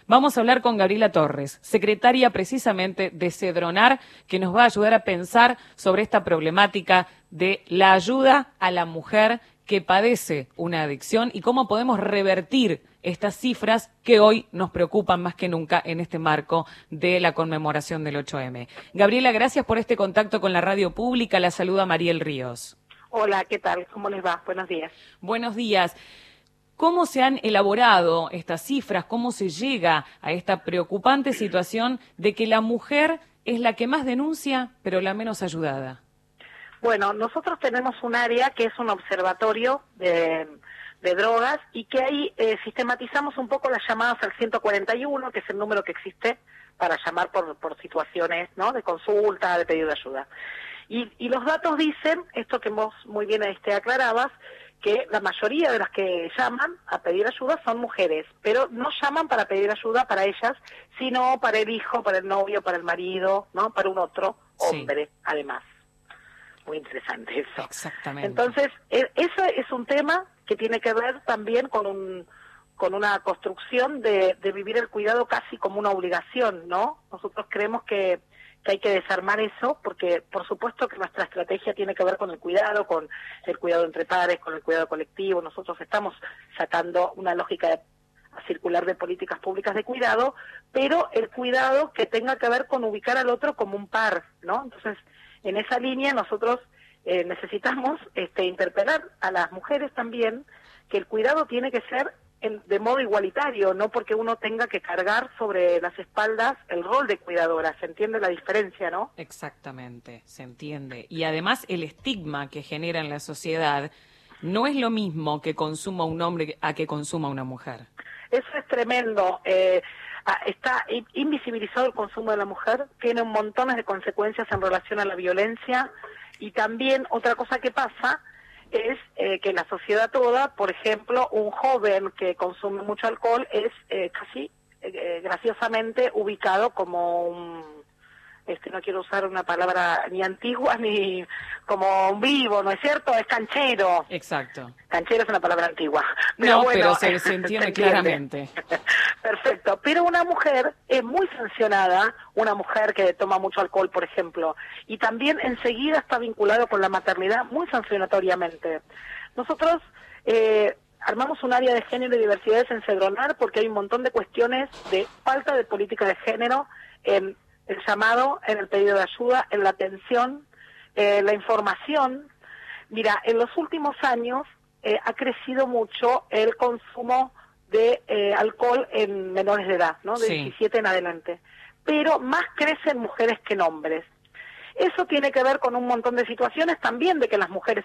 Vamos a hablar con Gabriela Torres, secretaria precisamente de Cedronar, que nos va a ayudar a pensar sobre esta problemática de la ayuda a la mujer que padece una adicción y cómo podemos revertir estas cifras que hoy nos preocupan más que nunca en este marco de la conmemoración del 8M. Gabriela, gracias por este contacto con la radio pública. La saluda Mariel Ríos. Hola, ¿qué tal? ¿Cómo les va? Buenos días. Buenos días. ¿Cómo se han elaborado estas cifras? ¿Cómo se llega a esta preocupante situación de que la mujer es la que más denuncia, pero la menos ayudada? Bueno, nosotros tenemos un área que es un observatorio de drogas y que ahí sistematizamos un poco las llamadas al 141, que es el número que existe para llamar por situaciones, ¿no?, de consulta, de pedido de ayuda. Y los datos dicen, esto que vos muy bien aclarabas, que la mayoría de las que llaman a pedir ayuda son mujeres, pero no llaman para pedir ayuda para ellas, sino para el hijo, para el novio, para el marido, ¿no?, para un otro hombre, sí, además. Muy interesante eso. Exactamente. Entonces, eso es un tema que tiene que ver también con una construcción de vivir el cuidado casi como una obligación, ¿no? Nosotros creemos que hay que desarmar eso, porque por supuesto que nuestra estrategia tiene que ver con el cuidado entre pares, con el cuidado colectivo. Nosotros estamos sacando una lógica circular de políticas públicas de cuidado, pero el cuidado que tenga que ver con ubicar al otro como un par, ¿no? Entonces, en esa línea nosotros necesitamos interpelar a las mujeres también que el cuidado tiene que ser de modo igualitario, no porque uno tenga que cargar sobre las espaldas el rol de cuidadora. ¿Se entiende la diferencia, no? Exactamente, se entiende. Y además el estigma que genera en la sociedad no es lo mismo que consuma un hombre a que consuma una mujer. Eso es tremendo. Está invisibilizado el consumo de la mujer, tiene montones de consecuencias en relación a la violencia, y también otra cosa que pasa es que la sociedad toda, por ejemplo, un joven que consume mucho alcohol es casi graciosamente ubicado como un, no quiero usar una palabra ni antigua ni como un vivo, ¿no es cierto? Es canchero. Exacto. Canchero es una palabra antigua. Pero no, bueno, pero se entiende claramente. Perfecto. Pero una mujer es muy sancionada, una mujer que toma mucho alcohol, por ejemplo, y también enseguida está vinculado con la maternidad muy sancionatoriamente. Nosotros armamos un área de género y diversidades en Cedronar porque hay un montón de cuestiones de falta de política de género en el llamado, en el pedido de ayuda, en la atención, la información. Mira, en los últimos años ha crecido mucho el consumo de alcohol en menores de edad, ¿no? De 17 en adelante. Pero más crecen mujeres que en hombres. Eso tiene que ver con un montón de situaciones también, de que las mujeres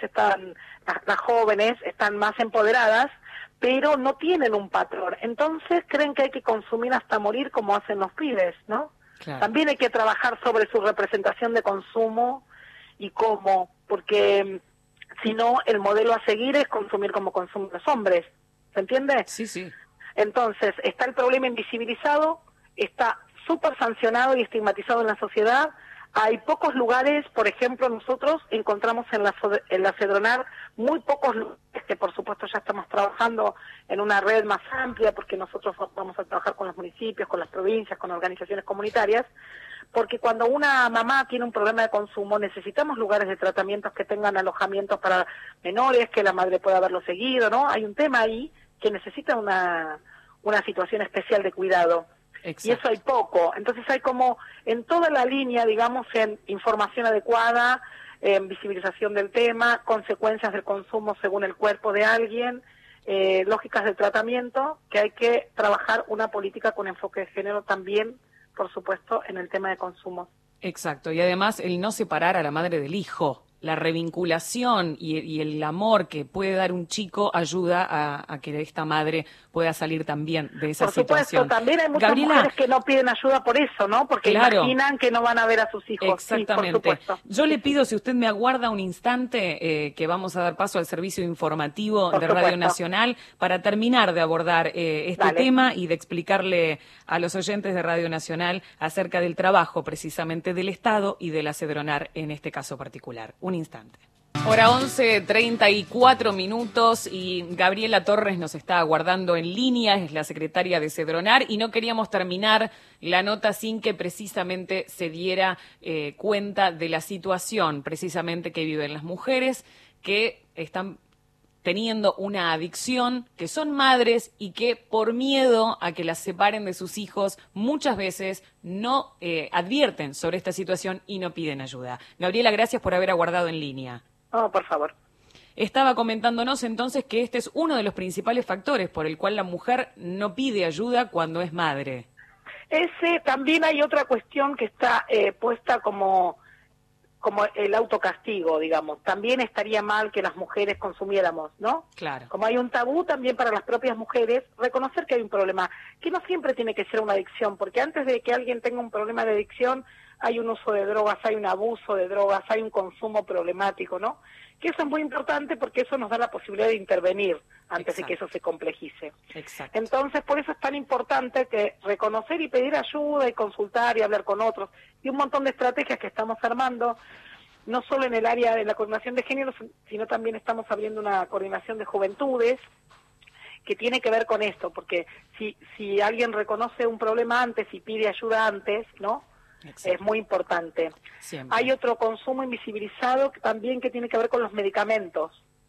las jóvenes están más empoderadas, pero no tienen un patrón. Entonces creen que hay que consumir hasta morir como hacen los pibes, ¿no? Claro. También hay que trabajar sobre su representación de consumo y cómo, porque si no, el modelo a seguir es consumir como consumen los hombres. ¿Se entiende? Sí, sí. Entonces, está el problema invisibilizado, está súper sancionado y estigmatizado en la sociedad. Hay pocos lugares, por ejemplo, nosotros encontramos en la Cedronar muy pocos lugares, que por supuesto ya estamos trabajando en una red más amplia, porque nosotros vamos a trabajar con los municipios, con las provincias, con organizaciones comunitarias, porque cuando una mamá tiene un problema de consumo necesitamos lugares de tratamientos que tengan alojamientos para menores, que la madre pueda haberlo seguido, ¿no? Hay un tema ahí que necesita una situación especial de cuidado. Exacto. Y eso hay poco. Entonces hay como en toda la línea, digamos, en información adecuada, en visibilización del tema, consecuencias del consumo según el cuerpo de alguien, lógicas de tratamiento, que hay que trabajar una política con enfoque de género también, por supuesto, en el tema de consumo. Exacto. Y además el no separar a la madre del hijo. La revinculación y el amor que puede dar un chico ayuda a que esta madre pueda salir también de esa situación. Por supuesto, también hay muchas mujeres que no piden ayuda por eso, ¿no? Porque imaginan que no van a ver a sus hijos. Exactamente. Sí, por supuesto. Yo le pido, si usted me aguarda un instante, que vamos a dar paso al servicio informativo de Radio Nacional para terminar de abordar este tema y de explicarle a los oyentes de Radio Nacional acerca del trabajo precisamente del Estado y de la Cedronar en este caso particular. Un instante. Hora 11:34 y Gabriela Torres nos está aguardando en línea, es la secretaria de Cedronar, y no queríamos terminar la nota sin que precisamente se diera cuenta de la situación precisamente que viven las mujeres que están teniendo una adicción, que son madres y que por miedo a que las separen de sus hijos muchas veces no advierten sobre esta situación y no piden ayuda. Gabriela, gracias por haber aguardado en línea. Oh, por favor. Estaba comentándonos entonces que este es uno de los principales factores por el cual la mujer no pide ayuda cuando es madre. También hay otra cuestión que está puesta como el autocastigo, digamos. También estaría mal que las mujeres consumiéramos, ¿no? Claro. Como hay un tabú también para las propias mujeres, reconocer que hay un problema, que no siempre tiene que ser una adicción, porque antes de que alguien tenga un problema de adicción, hay un uso de drogas, hay un abuso de drogas, hay un consumo problemático, ¿no? Que eso es muy importante porque eso nos da la posibilidad de intervenir antes de que eso se complejice. Exacto. Entonces, por eso es tan importante que reconocer y pedir ayuda y consultar y hablar con otros, y un montón de estrategias que estamos armando, no solo en el área de la coordinación de género, sino también estamos abriendo una coordinación de juventudes, que tiene que ver con esto, porque si alguien reconoce un problema antes y pide ayuda antes, ¿no? Exacto. Es muy importante. Siempre. Hay otro consumo invisibilizado también que tiene que ver con los medicamentos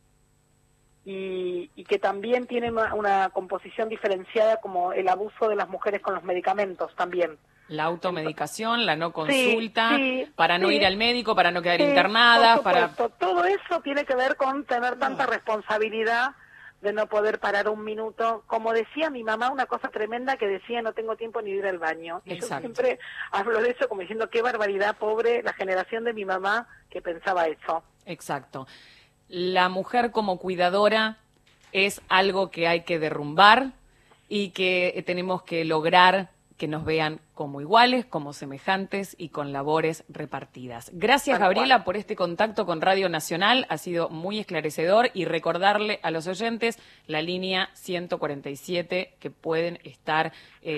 y que también tiene una composición diferenciada, como el abuso de las mujeres con los medicamentos también. La automedicación, la no consulta, para no ir al médico, para no quedar internada, para... Todo eso tiene que ver con tener tanta responsabilidad de no poder parar un minuto. Como decía mi mamá, una cosa tremenda que decía: no tengo tiempo ni de ir al baño. Y yo siempre hablo de eso como diciendo: qué barbaridad, pobre la generación de mi mamá que pensaba eso. Exacto. La mujer como cuidadora es algo que hay que derrumbar y que tenemos que lograr que nos vean como iguales, como semejantes y con labores repartidas. Gracias, Gabriela, por este contacto con Radio Nacional. Ha sido muy esclarecedor, y recordarle a los oyentes la línea 147 que pueden estar...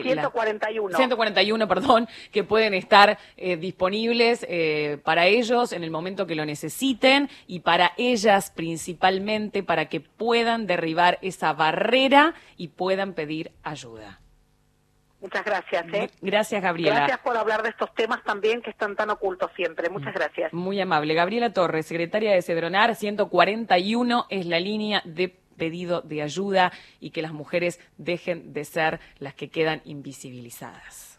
141, perdón, que pueden estar disponibles para ellos en el momento que lo necesiten, y para ellas principalmente, para que puedan derribar esa barrera y puedan pedir ayuda. Muchas gracias. Gracias, Gabriela. Gracias por hablar de estos temas también que están tan ocultos siempre. Muchas gracias. Muy amable. Gabriela Torres, secretaria de Cedronar, 141 es la línea de pedido de ayuda, y que las mujeres dejen de ser las que quedan invisibilizadas.